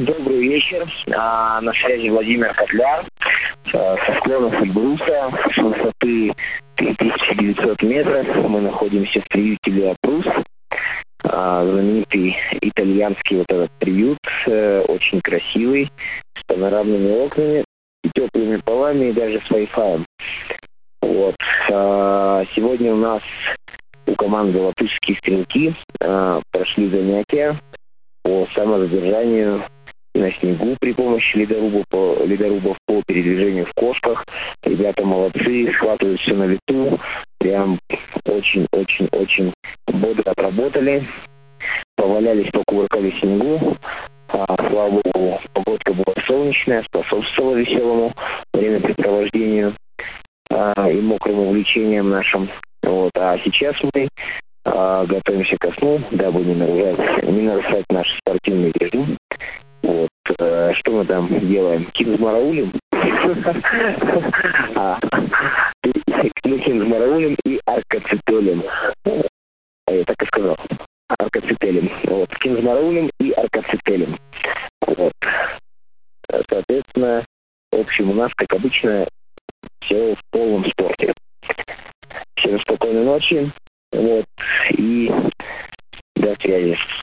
Добрый вечер. На связи Владимир Котляр со склонов Эльбруса с высоты 3900 метров. Мы находимся в приюте Леопрус. Знаменитый итальянский вот этот приют, очень красивый, с панорамными окнами, и теплыми полами и даже с Wi-Fi. Вот. Сегодня у нас у команды «Латышские стрелки» прошли занятия по самозадержанию на снегу при помощи ледорубов по передвижению в кошках. Ребята молодцы, схватывают все на лету. Прям очень-очень-очень бодро отработали. Повалялись, покувыркались в снегу. Слава богу, погодка была солнечная, способствовала веселому времяпрепровождению и мокрым увлечениям нашим. Вот. А сейчас мы готовимся ко сну, дабы не нарушать наш спортивный режим. Вот. Что мы там делаем? Кинзмараулим? Мы кинзмараулим и аркацетелем. Я так и сказал. Аркацетелем. Вот. Кинзмараулим и аркацетелем. Вот. Соответственно, в общем, у нас, как обычно, все в полном спорте. Всем спокойной ночи. Вот. И до связи.